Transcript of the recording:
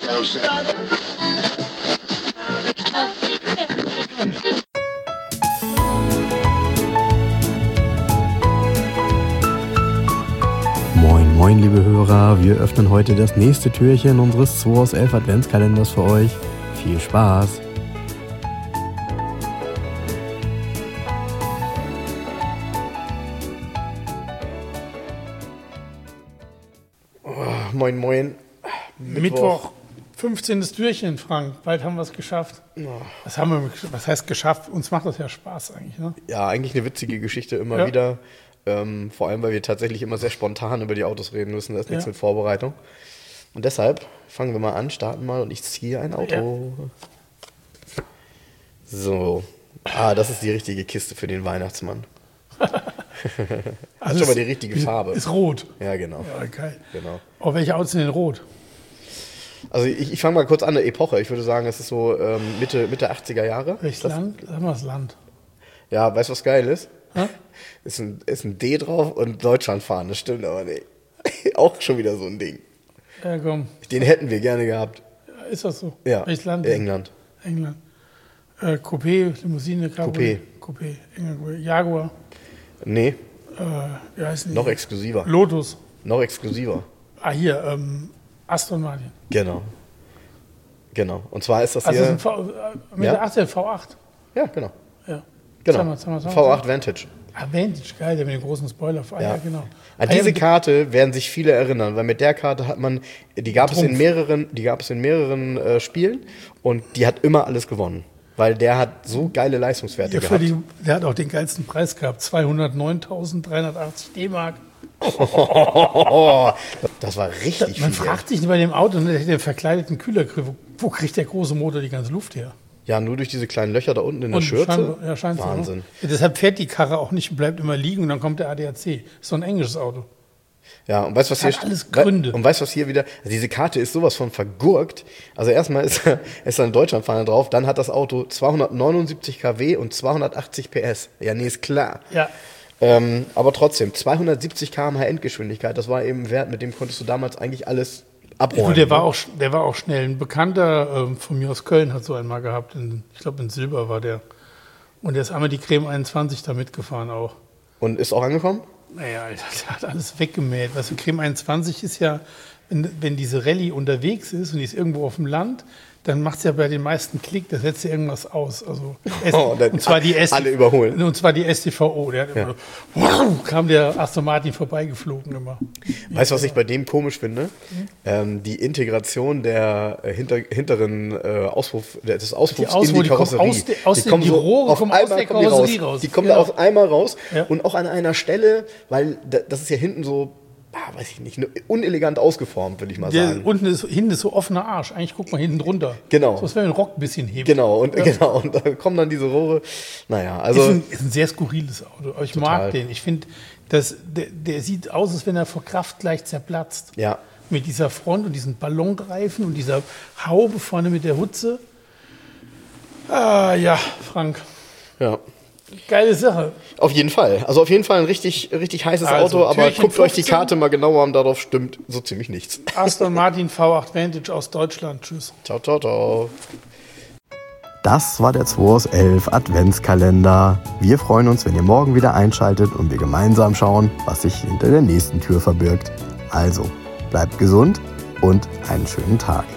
Moin, moin, liebe Hörer, wir öffnen heute das nächste Türchen unseres 2 aus 11 Adventskalenders für euch. Viel Spaß! Moin, moin. Mittwoch, 15. Türchen, Frank. Bald haben wir es geschafft. Ja. Was heißt geschafft? Uns macht das ja Spaß eigentlich, ne? Ja, eigentlich eine witzige Geschichte immer wieder. Vor allem, weil wir tatsächlich immer sehr spontan über die Autos reden müssen. Da ist nichts mit Vorbereitung. Und deshalb fangen wir mal an, starten mal und ich ziehe ein Auto. Ja. So. Das ist die richtige Kiste für den Weihnachtsmann. Das ist schon mal die richtige Farbe. Ist rot. Ja, genau. Ja, geil. Genau. Oh, welche Autos sind denn rot? Also ich fange mal kurz an, eine Epoche. Ich würde sagen, es ist so Mitte 80er Jahre. Welches Land? Sag mal das Land. Ja, weißt du, was geil ist? Hä? Ist ein D drauf und Deutschland fahren, das stimmt aber nicht. Auch schon wieder so ein Ding. Ja, komm. Den hätten wir gerne gehabt. Ist das so? Ja, Welches Land? England. England. Coupé, Limousine, Coupé. Coupé. England. Jaguar. Nee, Wie heißen die? noch exklusiver. Lotus. Noch exklusiver. Hier, Aston Martin. Genau. Und zwar ist das Also hier... das ist ein der V8. Ja, genau. Ja. Genau. Sag mal. V8 Vantage. Vantage, geil, der mit dem großen Spoiler. Ja, genau. An diese Karte werden sich viele erinnern, weil mit der Karte hat man, die gab es in mehreren Spielen und die hat immer alles gewonnen, weil der hat so geile Leistungswerte gehabt. Der hat auch den geilsten Preis gehabt, 209.380 D-Mark. Das war richtig viel. Man fragt sich bei dem Auto, der hätte einen verkleideten Kühlergriff, wo kriegt der große Motor die ganze Luft her? Ja, nur durch diese kleinen Löcher da unten in der Schürze. Scheint Wahnsinn. So, ne? Deshalb fährt die Karre auch nicht und bleibt immer liegen und dann kommt der ADAC. Ist so ein englisches Auto. Ja, und weißt du, was hier alles Gründe. Und weißt du, was hier wieder, also diese Karte ist sowas von vergurkt. Also erstmal ist da ein Deutschlandfahne drauf, dann hat das Auto 279 kW und 280 PS. Ja, nee, ist klar. Ja. Aber trotzdem, 270 km/h Endgeschwindigkeit, das war eben ein Wert, mit dem konntest du damals eigentlich alles abräumen. Der war auch schnell. Ein Bekannter von mir aus Köln hat so einen mal gehabt. Ich glaube, in Silber war der. Und der ist einmal die Creme 21 da mitgefahren auch. Und ist auch angekommen? Naja, der hat alles weggemäht. Weißt du, Creme 21 ist ja, wenn diese Rallye unterwegs ist und die ist irgendwo auf dem Land, dann macht es ja bei den meisten Klick, da setzt ja irgendwas aus. Also und zwar die alle überholen. Und zwar die STVO. Der hat immer, kam der Aston Martin vorbeigeflogen immer. Weißt du, was ich bei dem komisch finde? Die Integration der hinteren Auspuff in die Karosserie. Die Rohre kommen aus der Karosserie raus. Die kommen da auf einmal raus und auch an einer Stelle, weil das ist ja hinten so, weiß ich nicht, unelegant ausgeformt, würde ich mal sagen. Hinten ist so offener Arsch. Eigentlich guck mal hinten drunter. Genau. So, als wenn man den Rock ein bisschen hebt. Genau, und da kommen dann diese Rohre. Naja, also. Ist ein sehr skurriles Auto. Aber ich mag den. Ich finde, der sieht aus, als wenn er vor Kraft gleich zerplatzt. Ja. Mit dieser Front und diesen Ballonreifen und dieser Haube vorne mit der Hutze. Ja, Frank. Ja. Geile Sache. Auf jeden Fall. Also auf jeden Fall ein richtig heißes Auto, aber Türchen guckt 15. euch die Karte mal genauer an, darauf stimmt so ziemlich nichts. Aston Martin V8 Vantage aus Deutschland. Tschüss. Ciao, ciao, ciao. Das war der 2 aus 11 Adventskalender. Wir freuen uns, wenn ihr morgen wieder einschaltet und wir gemeinsam schauen, was sich hinter der nächsten Tür verbirgt. Also, bleibt gesund und einen schönen Tag.